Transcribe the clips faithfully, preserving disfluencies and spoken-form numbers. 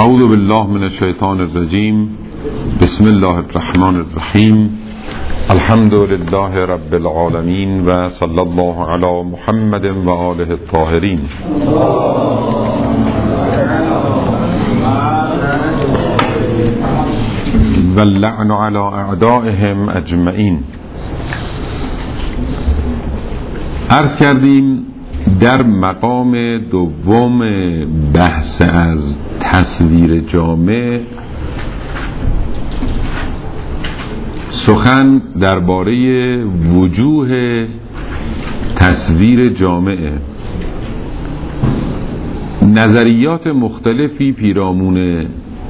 اعوذ بالله من الشیطان الرجیم. بسم الله الرحمن الرحیم. الحمد لله رب العالمین و صلی الله علی محمد و آله الطاهرین. و اللعن علی اعدائهم اجمعین. عرض کردیم در مقام دوم بحث از تصویر جامع سخن درباره وجوه تصویر جامعه. نظریات مختلفی پیرامون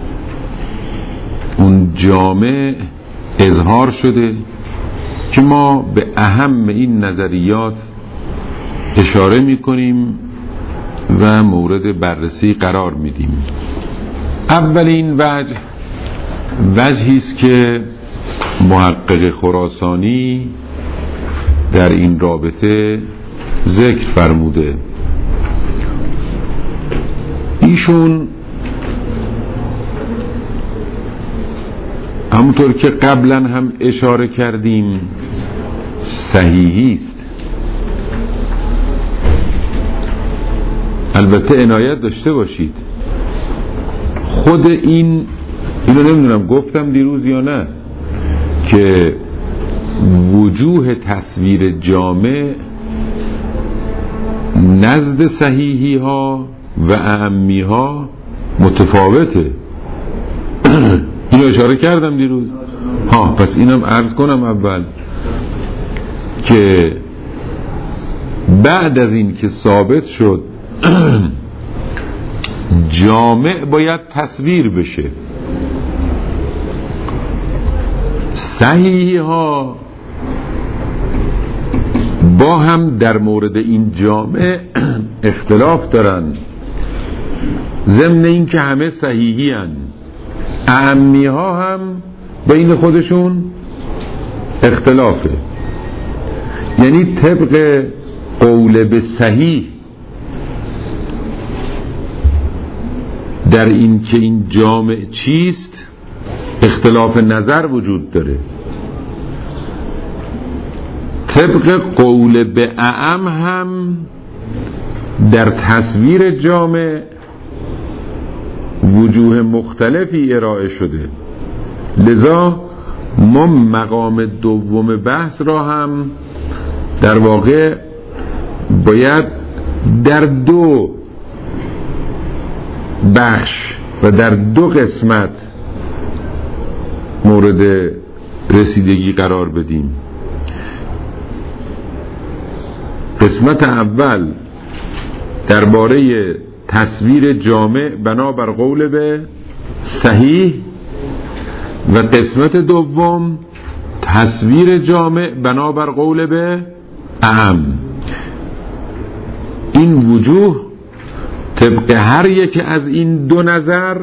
اون جامع اظهار شده که ما به اهم این نظریات اشاره میکنیم و مورد بررسی قرار میدیم. اولین وجه وجهی است که محقق خراسانی در این رابطه ذکر فرموده. ایشون همونطور که قبلا هم اشاره کردیم صحیحی است. البته عنایت داشته باشید خود این اینو نمیدونم گفتم دیروز یا نه که وجوه تصویر جامع نزد صحیحی ها و اعمی ها متفاوته. اینو اشاره کردم دیروز. ها پس اینم عرض کنم اول که بعد از این که ثابت شد جامع باید تصویر بشه، صحیحی ها با هم در مورد این جامع اختلاف دارن، ضمن این که همه صحیحی هن. اعمی ها هم بین خودشون اختلافه. یعنی طبق قول به صحیح در این که این جامع چیست اختلاف نظر وجود داره. طبق قول به اعم هم در تصویر جامع وجوه مختلفی ارائه شده. لذا ما مقام دوم بحث را هم در واقع باید در دو بخش و در دو قسمت مورد رسیدگی قرار بدیم. قسمت اول درباره تصویر جامع بنابر قول به صحیح و قسمت دوم تصویر جامع بنابر قول به اعم. این وجوه طبق هر یک از این دو نظر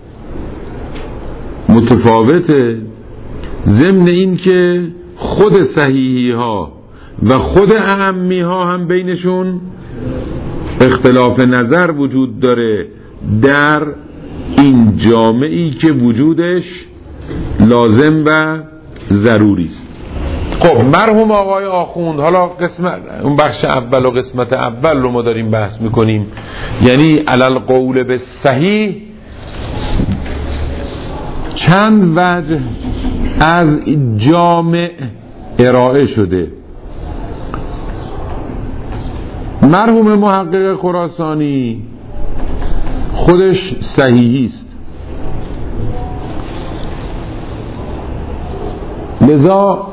متفاوته، ضمن این که خود صحیحی ها و خود اعمی ها هم بینشون اختلاف نظر وجود داره در این جامعی که وجودش لازم و ضروری است. خب مرحوم آقای آخوند، حالا قسمت اون بخش اول و قسمت اول رو ما داریم بحث میکنیم، یعنی علل قول به صحیح چند وجه از جامع ارائه شده. مرحوم محقق خراسانی خودش صحیحی است، لذا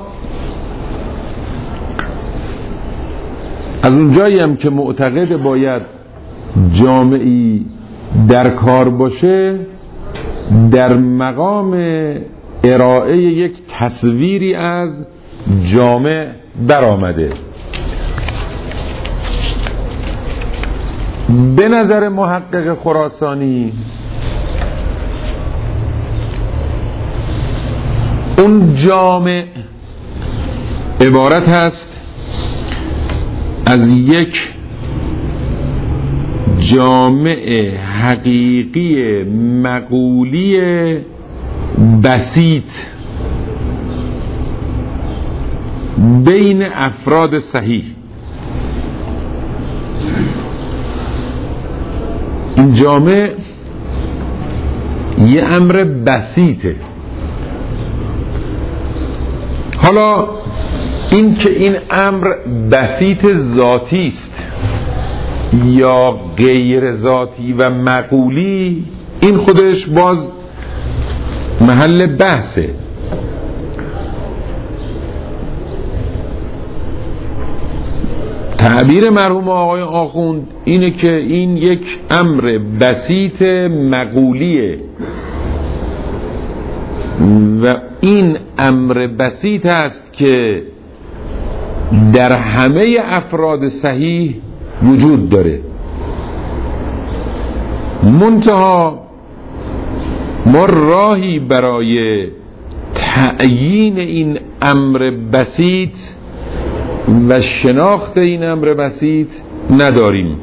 از اون جایی هم که معتقد باید جامعی در کار باشه در مقام ارائه یک تصویری از جامع در آمده. به نظر محقق خراسانی اون جامع عبارت هست از یک جامع حقیقی مقولی بسیط بین افراد صحیح. این جامع یه امر بسیطه. حالا این که این امر بسیط ذاتی است یا غیر ذاتی و مقولی، این خودش باز محل بحثه. تعبیر مرحوم آقای آخوند اینه که این یک امر بسیط مقولیه و این امر بسیط است که در همه افراد صحیح وجود داره. منتها ما راهی برای تعیین این امر بسیط و شناخت این امر بسیط نداریم.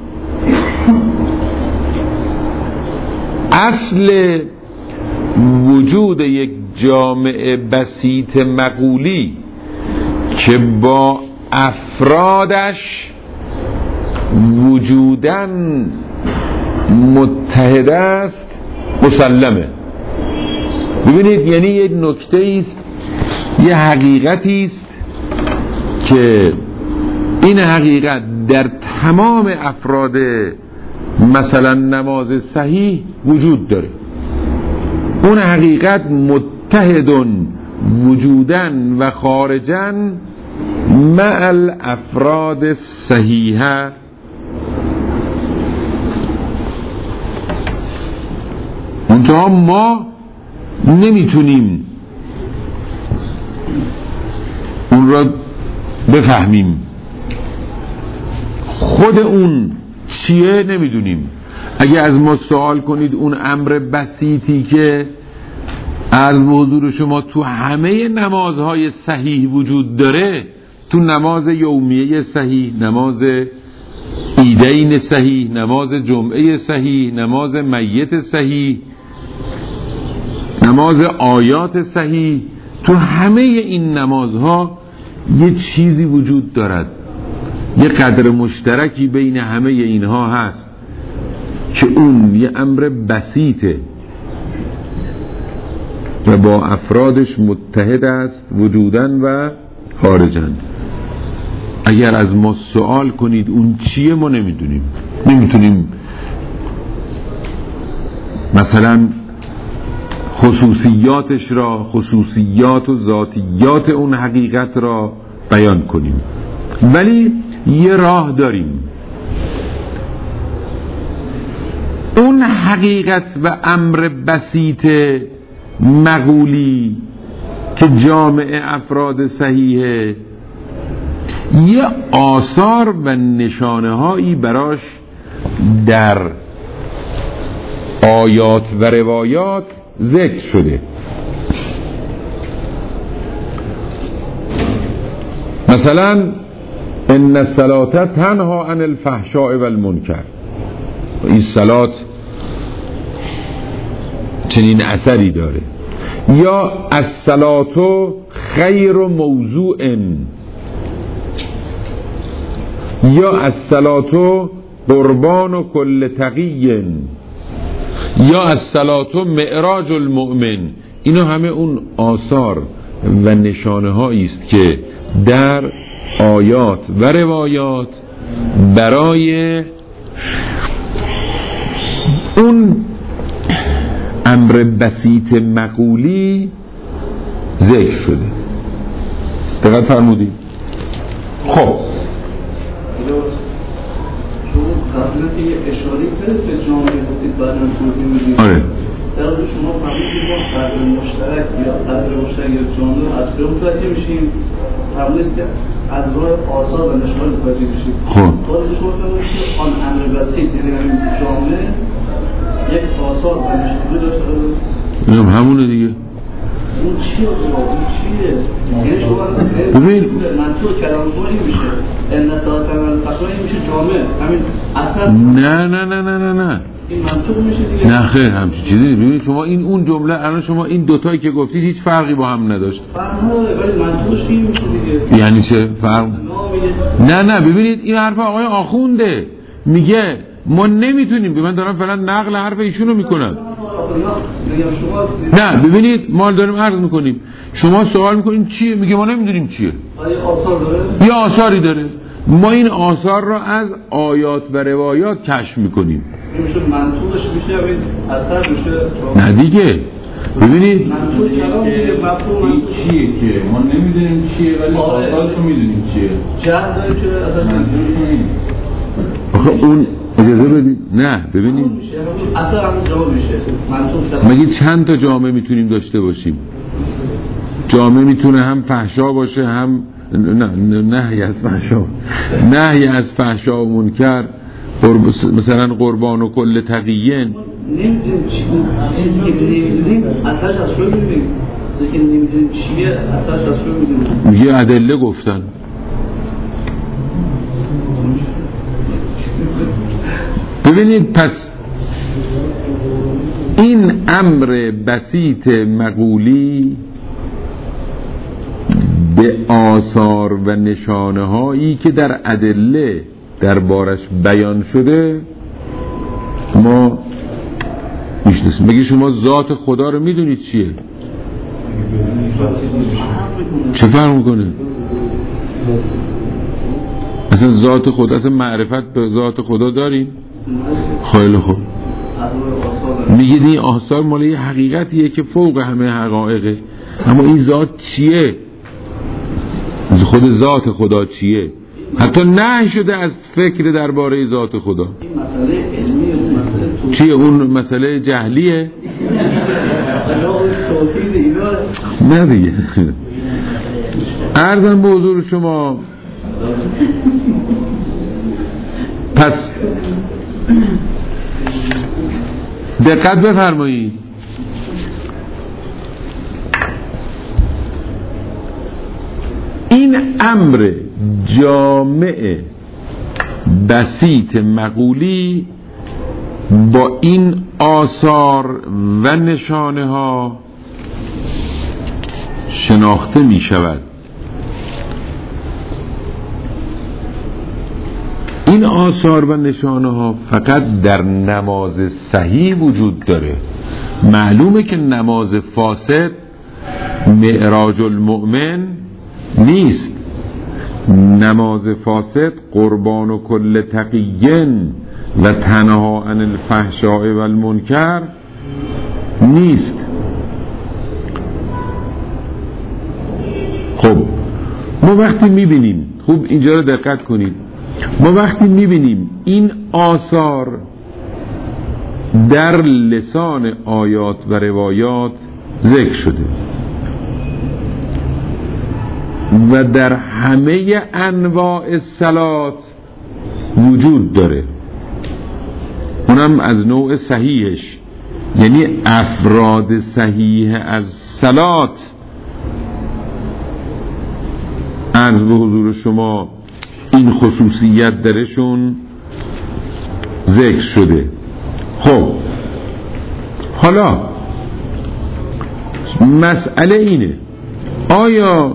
اصل وجود یک جامعه بسیط مقولی که با افرادش وجودن متحد است مسلمه. ببینید، یعنی یک نکته است، یه حقیقتی است که این حقیقت در تمام افراد مثلا نماز صحیح وجود داره. اون حقیقت متحدن وجودن و خارجن مع الافراد صحیحه. منتها ما نمیتونیم اون را بفهمیم، خود اون چیه نمیدونیم. اگه از ما سوال کنید اون امر بسیطی که عرض به حضور شما تو همه نمازهای صحیح وجود داره، تو نماز یومیه صحیح، نماز عیدین صحیح، نماز جمعه صحیح، نماز میت صحیح، نماز آیات صحیح، تو همه این نمازها یه چیزی وجود دارد، یه قدر مشترکی بین همه اینها هست که اون یه امر بسیطه و با افرادش متحد است وجودن و خارجن. اگر از ما سوال کنید اون چیه، ما نمیدونیم. نمیتونیم مثلا خصوصیاتش را، خصوصیات و ذاتیات اون حقیقت را بیان کنیم، ولی یه راه داریم. اون حقیقت و امر بسیط مقولی که جامع افراد صحیحه، یه آثار و نشانه هایی براش در آیات و روایات ذکر شده. مثلا ان الصلاة تنها عن الفحشاء والمنکر، این صلات چنین اثری داره. یا الصلاة خیر موضوع، یا الصلاة قربان کل تقی، یا الصلاة معراج المؤمن. اینا همه اون آثار و نشانه هایی است که در آیات و روایات برای اون امر بسیط مقولی ذکر شده. دقیق فرمودید؟ خب قبلا که یه اشاره کرد به جامعه گفتید بعدا توضیح میدید. آره. در واقع شما فهمیدید ما قدر مشترک یا قدر مشترک یا جامعه از کجا متوجه میشیم؟ فهمیدید که از راه آثار و نشانات متوجه میشیم. خب. بعد شما فهمیدید که آن امر بسیط، یعنی همین جامعه یک آثار و نشانات داره. اینم همونه دیگه. اون چیه؟ اون چیه؟ یعنی شما ببین منطور کلام شما این میشه ان ساعت عمل فقط این میشه جامع همین اثر. نه نه نه نه نه نه این منطور میشه دیگه. نه خیر همچین چیزی. ببینید شما این اون جمله الان شما این دوتایی که گفتید هیچ فرقی با هم نداشت. فرق نداره ولی منطورش این میشه دیگه. یعنی چه فرق؟ نه نه ببینید این حرف آقای آخونده میگه ما نمیتونیم. من دارم فعلا نقل حرف ایشونو میکنم. نه ببینید ما داریم عرض میکنیم، شما سوال میکنیم چیه، میگه ما نمیدونیم چیه. آثار داره؟ یه آثاری داره. ما این آثار را از آیات و روایات کشف میکنیم. میشه منطورش میشه این اثر میشه. نه دیگه ببینید منطور کلام دیگه مفهوم این چیه که ما نمیدونیم چیه ولی آثارشو میدونیم چیه. جهت داره که اصلا منطورشو نمیدونیم. آخه اون اجازه بدید. نه ببینید اثر همون جامعه میشه منطور. مگه چند تا جامعه میتونیم داشته باشیم؟ جامعه میتونه هم فحشا باشه هم نه نهی از فحشا نهی از فحشا و منکر، مثلا قربان و کل تقیین. نمیدونیم چیه، نمیدونیم اثرش از شو میدونیم. چیزی که نمیدونیم چیه اثرش از شو میدونیم. یه ادله گفتن. ببینید پس این امر بسیط مقولی به آثار و نشانه هایی که در ادله دربارش بیان شده ما میشناسیم. بگی شما ذات خدا رو میدونید چیه؟ چه فرق میکنه؟ اصلا ذات خدا، اصلا معرفت به ذات خدا داریم؟ خیلی خوب. میگید این آثار مال یه حقیقتیه که فوق همه حقایقه، اما این ذات چیه؟ خود ذات خدا چیه؟ حتی نه شده از فکر درباره ذات خدا. چیه اون مسئله جهلیه؟ نه دیگه. عرضم به حضور شما پس دقت بفرمایید. این امر جامع بسیط مقولی با این آثار و نشانه ها شناخته می شود. این آثار و نشانه ها فقط در نماز صحیح وجود داره. معلومه که نماز فاسد معراج المؤمن نیست. نماز فاسد قربان و کل تقیین و تنها عن الفحشاء و المنکر نیست. خب ما وقتی میبینیم، خوب اینجا رو دقت کنید، ما وقتی میبینیم این آثار در لسان آیات و روایات ذکر شده و در همه انواع صلات وجود داره، اونم از نوع صحیحش، یعنی افراد صحیح از صلات عرض به حضور شما این خصوصیت درشون ذکر شده. خب حالا مسئله اینه آیا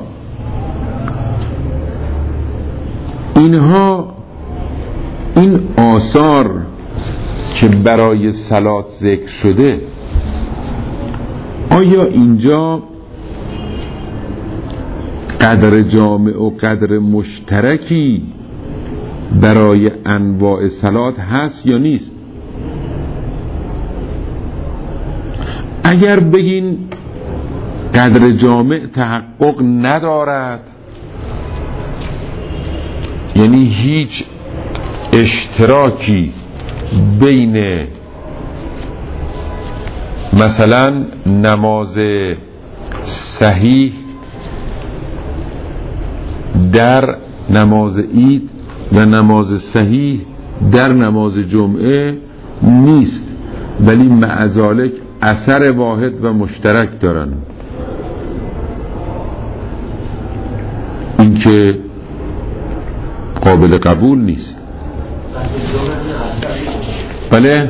اینها این آثار که برای صلات ذکر شده آیا اینجا قدر جامع و قدر مشترکی برای انواع صلات هست یا نیست؟ اگر بگین قدر جامع تحقق ندارد، یعنی هیچ اشتراکی بین مثلا نماز صحیح در نماز عید و نماز صحیح در نماز جمعه نیست، ولی مع ذالک اثر واحد و مشترک دارن، که قابل قبول نیست. بله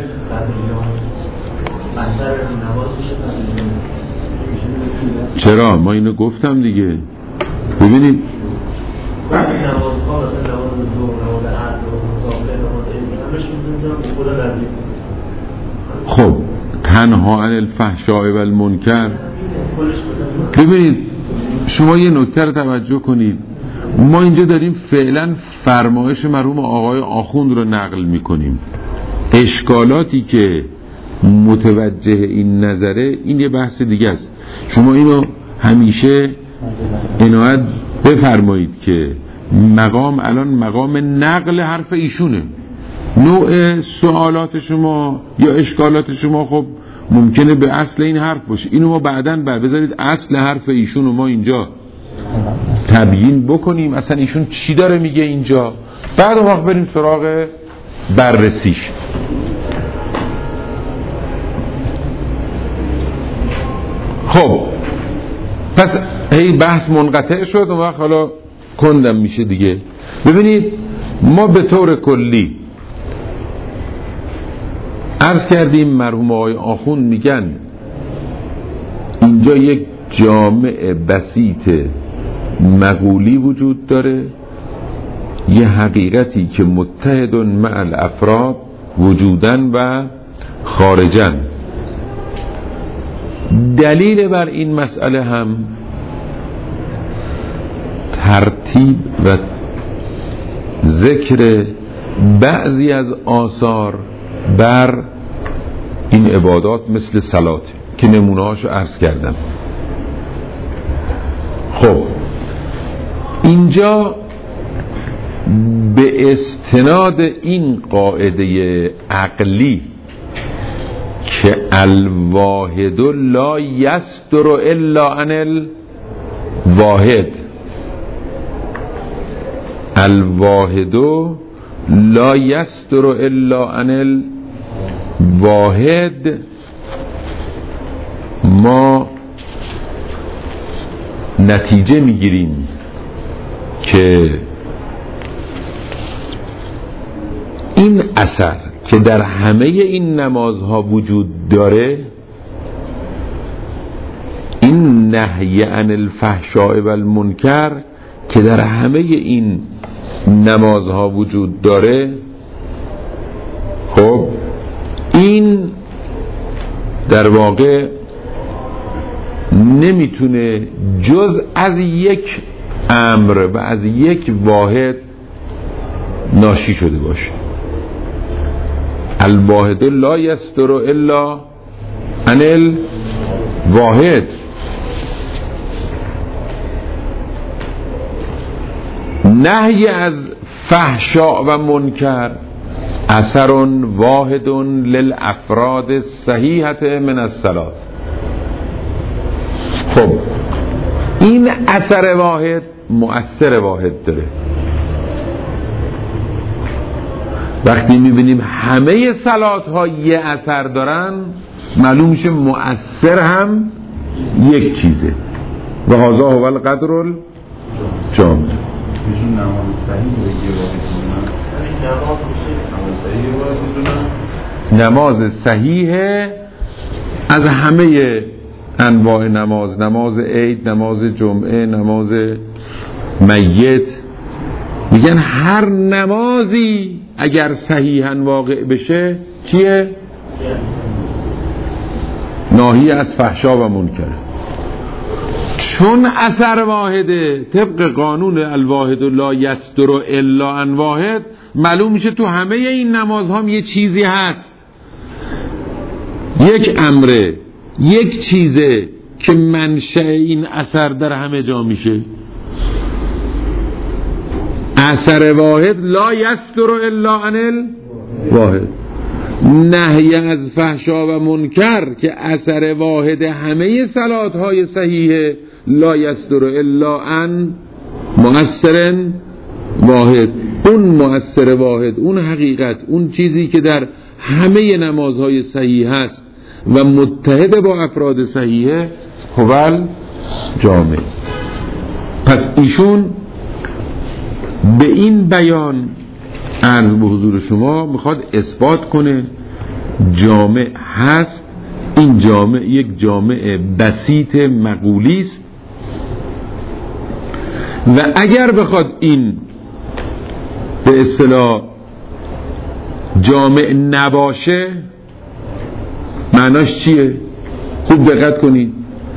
چرا؟ ما اینو گفتم دیگه. ببینید خب تنها عن الفحشاء و المنکر، ببینید شما یه نکته رو توجه کنید، ما اینجا داریم فعلا فرمایش مرحوم آقای آخوند رو نقل میکنیم. اشکالاتی که متوجه این نظره این یه بحث دیگه است. شما اینو همیشه عنایت بفرمایید که مقام الان مقام نقل حرف ایشونه. نوع سوالات شما یا اشکالات شما خب ممکنه به اصل این حرف باشه، اینو ما بعداً بعد بذارید اصل حرف ایشون رو ما اینجا تبیین بکنیم، اصلا ایشون چی داره میگه اینجا، بعد اون وقت بریم سراغ بررسیش. خب پس هی بحث منقطع شد و وقت حالا کندم میشه دیگه. ببینید ما به طور کلی عرض کردیم مرحوم آقای آخوند میگن اینجا یک جامع بسیط مقولی وجود داره، یه حقیقتی که متحد مع الافراد وجودن و خارجن. دلیل بر این مسئله هم ترتیب و ذکر بعضی از آثار بر این عبادات مثل صلات که نمونه هاشو عرض کردم. خب اینجا به استناد این قاعده عقلی که الواحد لا یصدر الا عن الواحد، الواحد لا یصدر الا عن الواحد، ما نتیجه میگیریم که این اثر که در همه این نمازها وجود داره، این نهی عن الفحشاء و المنکر که در همه این نمازها وجود داره، خب این در واقع نمیتونه جز از یک امر و از یک واحد ناشی شده باشه. الواحد لا یصدر الا عن الواحد. نهی از فحشاء و منکر اثر واحد للافراد الصحیحه من الصلاه. خب این اثر واحد مؤثر واحد داره. وقتی میبینیم همه صلات ها یه اثر دارن، معلوم میشه مؤثر هم یک چیزه. و هذا هو القدر الجامع. میشون نماز صحیح یه نماز صحیح از همه انواع نماز، نماز عید، نماز جمعه، نماز میت، میگن هر نمازی اگر صحیحاً واقع بشه چیه؟ ناهی از فحشا و منکر. چون اثر واحده طبق قانون الواحد لا یصدر الا عن واحد، معلوم میشه تو همه این نمازها هم یه چیزی هست، یک امره، یک چیزه که منشأ این اثر در همه جا میشه. اثر واحد لا یصدر الا عن الواحد. نهی از فحشا و منکر که اثر واحد همه صلات های صحیحه، لا یصدر الا عن مؤثر واحد. اون مؤثر واحد، اون حقیقت، اون چیزی که در همه نمازهای صحیح هست و متحد با افراد صحیحه، هو الجامع. پس ایشون به این بیان عرض به حضور شما میخواد اثبات کنه جامع هست. این جامع یک جامع بسیط مقولی است و اگر بخواد این به اصطلاح جامع نباشه معناش چیه؟ خوب دقت کنید.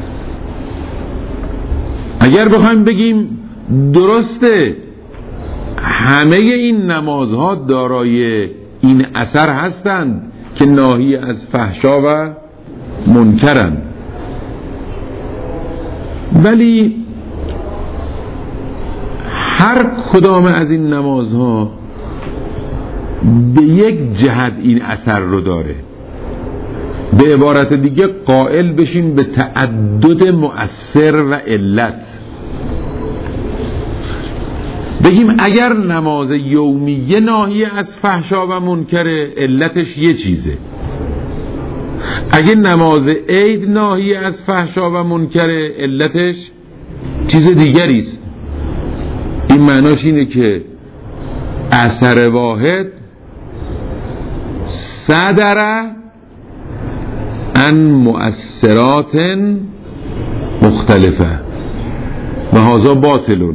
اگر بخوایم بگیم درسته همه این نمازها دارای این اثر هستند که ناهی از فحشا و منکرند، ولی هر کدام از این نمازها به یک جهت این اثر رو داره. به عبارت دیگه قائل بشین به تعدد مؤثر و علت. بگیم اگر نماز یومیه ناهی از فحشا و منکر علتش یه چیزه، اگر نماز عید ناهی از فحشا و منکر علتش چیز دیگری است. این معناش اینه که اثر واحد صدر عن مؤثرات مختلفه و هذا باطلون.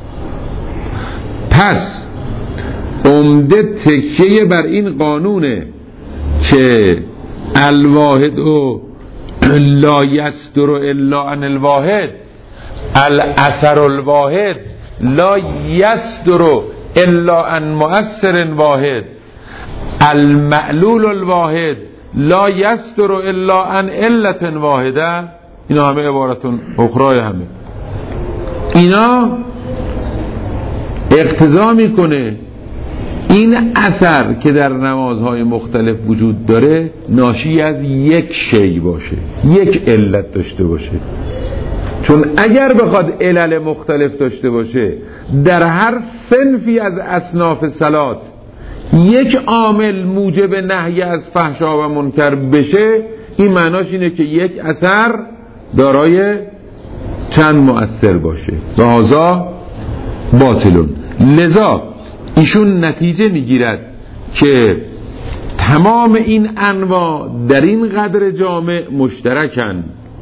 پس عمده تکیه بر این قانونه که الواحد و لا یصدر الا عن الواحد، الاثر الواحد لا یصدر الا عن مؤثر واحد، المعلول الواحد لا یصدر الا عن علت واحده. اینا همه عبارتون اخرای همه اینا اقتضا میکنه این اثر که در نمازهای مختلف وجود داره ناشی از یک شی باشه، یک علت داشته باشه. چون اگر بخواد علل مختلف داشته باشه در هر صنفی از اصناف صلات یک عامل موجب نهی از فحشا و منکر بشه، این معناش اینه که یک اثر دارای چند مؤثر باشه و هذا باطلون. لذا ایشون نتیجه میگیرد که تمام این انواع در این قدر جامع مشترکن.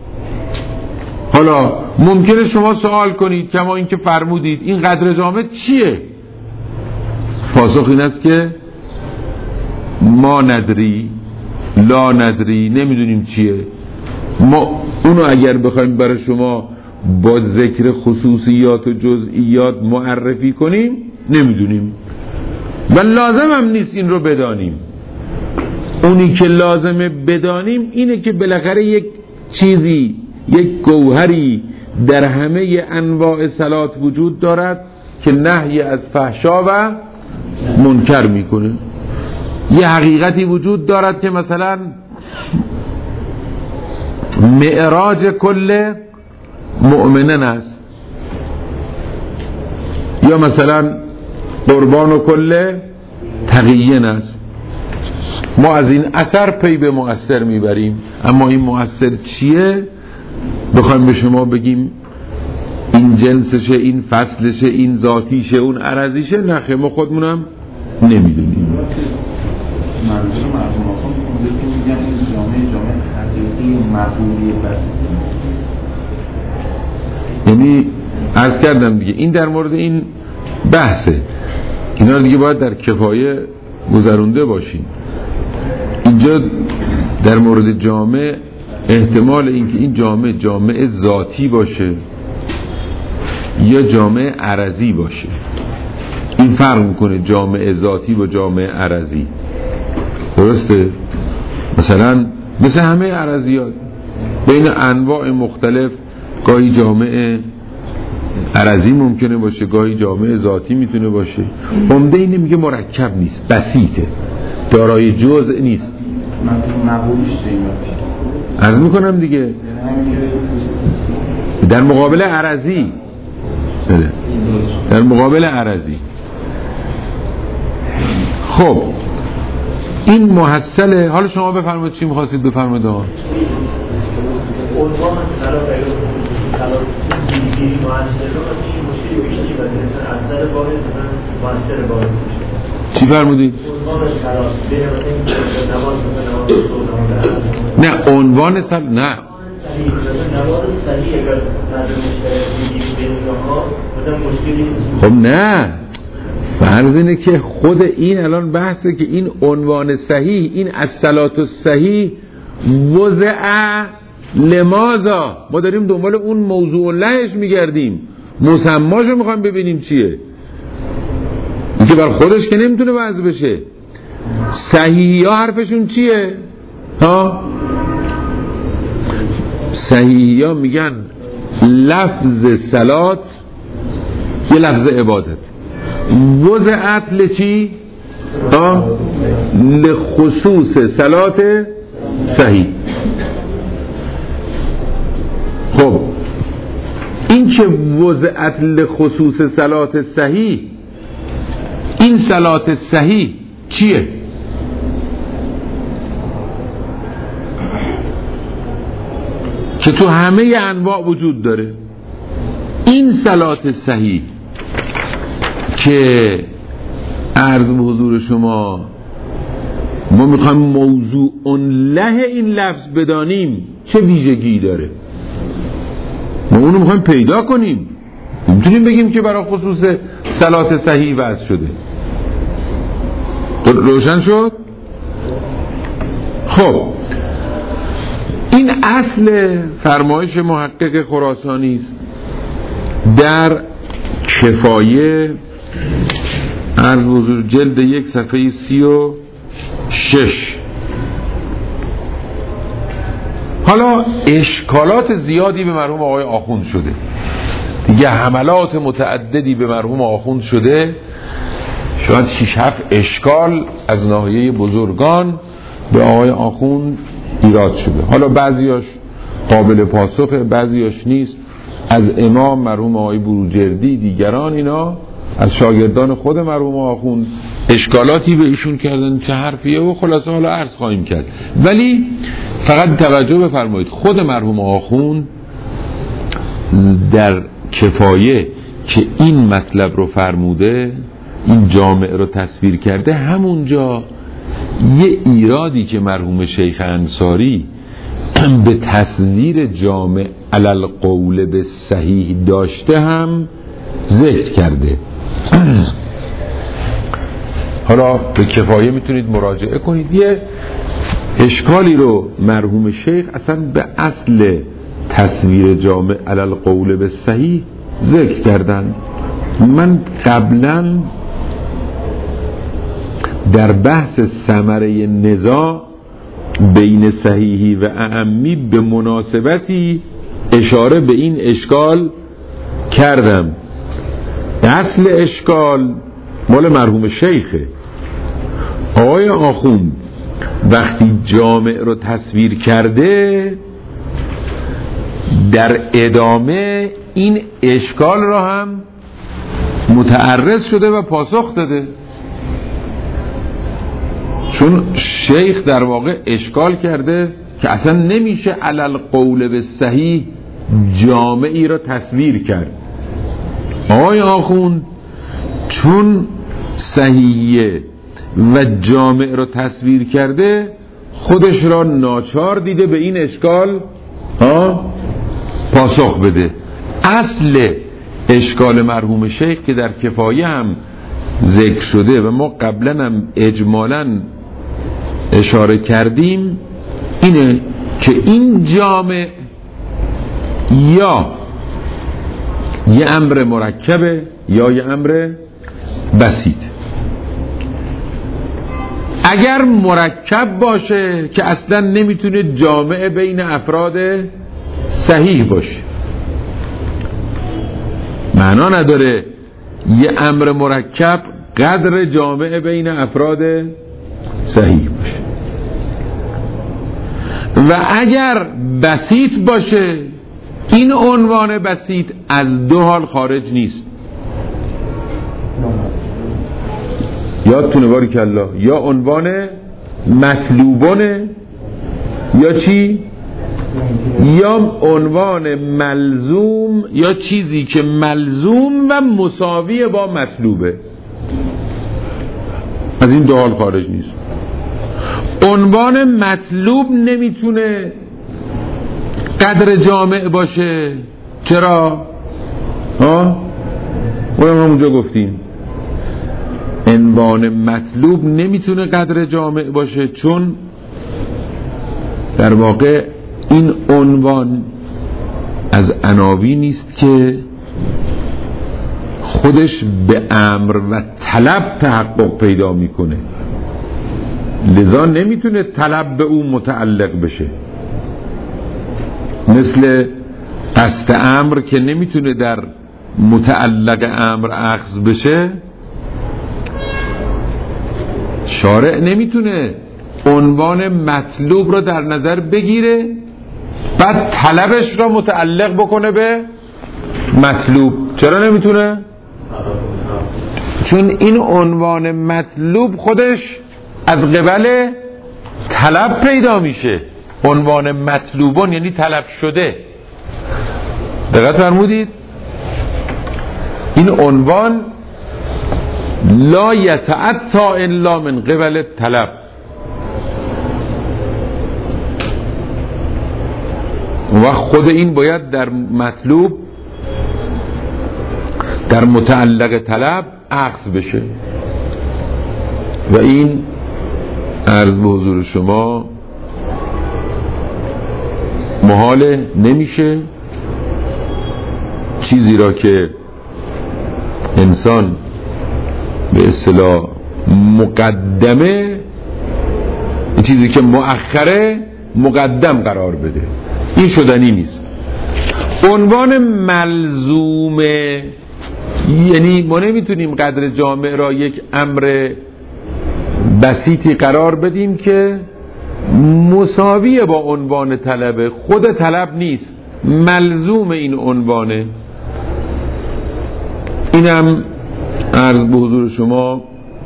حالا ممکنه شما سوال کنید کما اینکه فرمودید این قدر جامع چیه؟ پاسخ این است که ما ندری لا ندری، نمیدونیم چیه. ما اونو اگر بخوایم برای شما با ذکر خصوصیات و جزئیات معرفی کنیم نمیدونیم و لازم هم نیست این رو بدانیم. اونی که لازمه بدانیم اینه که بالاخره یک چیزی، یک گوهری در همه انواع صلات وجود دارد که نهی از فحشا و منکر میکنه. یه حقیقتی وجود دارد که مثلا معراج کل مؤمنن است، یا مثلا قربان و کل تقیین است. ما از این اثر پی به مؤثر میبریم، اما این مؤثر چیه بخوایم به شما بگیم این جنسشه، این فصلشه، این ذاتیشه، اون عرضیشه، نخه ما خودمونم نمیدونیم. منظور مردم آخون بوده که میگن این جامعه جامعه حقیقی و مقبولی بسیده، یعنی عرض کردم دیگه این در مورد این بحثه، اینا دیگه باید در کفایه گذرونده باشین. اینجا در مورد جامعه احتمال اینکه این جامعه جامعه ذاتی باشه یا جامعه عرضی باشه، این فرق میکنه جامعه ذاتی با جامعه عرضی. درسته؟ مثلا مثل همه عرضیات بین انواع مختلف گاهی جامعه عرضی ممکنه باشه، گاهی جامعه ذاتی میتونه باشه. عمده اینه میگه مرکب نیست، بسیطه، دارای جزء نیست. مقبولش عرض میکنم دیگه در مقابل عرضی، در مقابل عرضی. خب این محصله. حالا شما بفرمایید چی میخواستید بفرمایید. آقا عنوان صحیح موثر رو این مشکلی بیشتری بود مثلا اثر باقی مثلا موثر باقی میشه. چی فرمودید؟ عنوان سلام بین مثلا نماز نماز نه عنوان سل نه نماز صحیح اگر بعد مشکلی بین اونها مثلا مشکلی خب نه فرض اینه که خود این الان بحثه که این عنوان صحیح این الصلاة الصحیح وضع لماذا ما داریم دنبال اون موضوع لهش میگردیم مسماشو میخوایم ببینیم چیه این که بر خودش که نمیتونه وضع بشه صحیحی ها حرفشون چیه ها صحیحی ها میگن لفظ صلات یه لفظ عبادت وضعت لچی ها لخصوص صلات صحیح. خب این که وضعت لخصوص صلات صحیح این صلات صحیح چیه؟ که تو همه انواع وجود داره. این صلات صحیح که عرض به حضور شما ما میخوایم موضوع له این لفظ بدانیم چه ویژگی داره ما اونو میخوایم پیدا کنیم نمیتونیم بگیم که برای خصوص صلات صحیح وضع شده. روشن شد؟ خب این اصل فرمایش محقق خراسانی است در کفایه عرض حضور جلد یک صفحه سی و شش. حالا اشکالات زیادی به مرحوم آقای آخوند شده دیگه حملات متعددی به مرحوم آخوند شده شاید شش هفت اشکال از ناحیه بزرگان به آقای آخوند ایراد شده. حالا بعضیاش قابل پاسخه بعضیاش نیست. از امام مرحوم آقای بروجردی دیگران اینا از شاگردان خود مرحوم آخوند اشکالاتی به ایشون کردن چه حرفیه و خلاصه حالا عرض خواهیم کرد. ولی فقط توجه بفرمایید خود مرحوم آخوند در کفایه که این مطلب رو فرموده این جامع رو تصویر کرده همونجا یه ایرادی که مرحوم شیخ انصاری به تصویر جامع علل قول به صحیح داشته هم ذکر کرده. حالا به کفایه میتونید مراجعه کنید. یه اشکالی رو مرحوم شیخ اصلا به اصل تصویر جامع علل قول به صحیح ذکر کردن. من قبلا در بحث ثمره نزاع بین صحیحی و اعمی به مناسبتی اشاره به این اشکال کردم. اصل اشکال مال مرحوم شیخه. آقای آخوند وقتی جامع رو تصویر کرده در ادامه این اشکال رو هم متعرض شده و پاسخ داده چون شیخ در واقع اشکال کرده که اصلا نمیشه علل قول به صحیح جامعی را تصویر کرد. آقای آخوند چون صحیحیه و جامع را تصویر کرده خودش را ناچار دیده به این اشکال ها پاسخ بده. اصل اشکال مرحوم شیخ که در کفایه هم ذکر شده و ما قبلا هم اجمالاً اشاره کردیم اینه که این جامع یا یه امر مرکبه یا یه امر بسیط. اگر مرکب باشه که اصلا نمیتونه جامع بین افراد صحیح باشه معنا نداره یه امر مرکب قدر جامع بین افراد صحیح باشه. و اگر بسیط باشه این عنوان بسیط از دو حال خارج نیست. یادتونه بارک الله یا عنوان مطلوبانه یا چی یا عنوان ملزوم یا چیزی که ملزوم و مساوی با مطلوبه، از این دو حال خارج نیست. عنوان مطلوب نمیتونه قدر جامع باشه. چرا؟ ها؟ اونم همونجا گفتیم عنوان مطلوب نمیتونه قدر جامع باشه، چون در واقع این عنوان از عناوین نیست که خودش به امر و طلب تحقق پیدا میکنه، لذا نمیتونه طلب به اون متعلق بشه. مثل قصد امر که نمیتونه در متعلق امر اخذ بشه، شارع نمیتونه عنوان مطلوب رو در نظر بگیره بعد طلبش رو متعلق بکنه به مطلوب. چرا نمیتونه؟ چون این عنوان مطلوب خودش از قبل طلب پیدا میشه. عنوان مطلوبون یعنی طلب شده. دقت فرمودید؟ این عنوان لا یتعطی الا من قبل طلب. و خود این باید در مطلوب در متعلق طلب اخذ بشه و این عرض به حضور شما محاله نمیشه. چیزی را که انسان به اصطلاح مقدمه، چیزی که مؤخره مقدم قرار بده، این شدنی نیست. عنوان ملزومه یعنی ما نمیتونیم قدر جامع را یک امر بسیطی قرار بدیم که مساویه با عنوان طلبه. خود طلب نیست، ملزوم این عنوانه. اینم عرض به حضور شما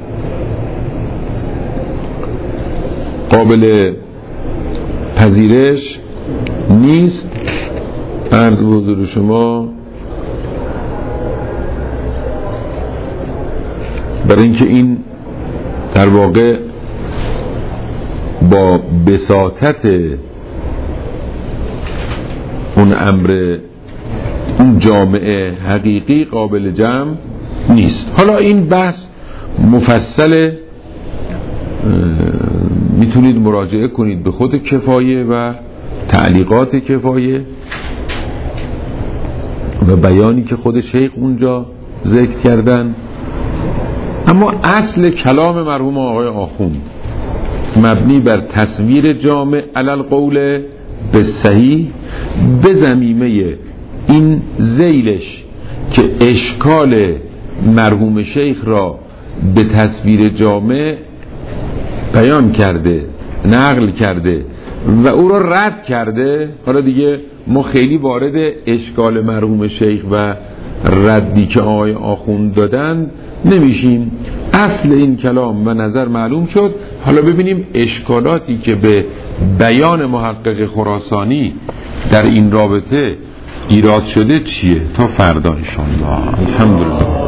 قابل پذیرش نیست. عرض به حضور شما برای اینکه این در واقع با بساطت اون امر اون جامعه حقیقی قابل جمع نیست. حالا این بحث مفصل، میتونید مراجعه کنید به خود کفایه و تعلیقات کفایه و بیانی که خود شیخ اونجا ذکر کردن. اما اصل کلام مرحوم آقای آخوند مبنی بر تصویر جامع علل قول به صحیح به ضمیمه این ذیلش که اشکال مرحوم شیخ را به تصویر جامع بیان کرده، نقل کرده و او را رد کرده. حالا دیگه ما خیلی وارد اشکال مرحوم شیخ و ردی که آقای آخوند دادن نمیشیم. اصل این کلام و نظر معلوم شد. حالا ببینیم اشکالاتی که به بیان محقق خراسانی در این رابطه ایراد شده چیه تا فردا انشاءالله. الحمدلله.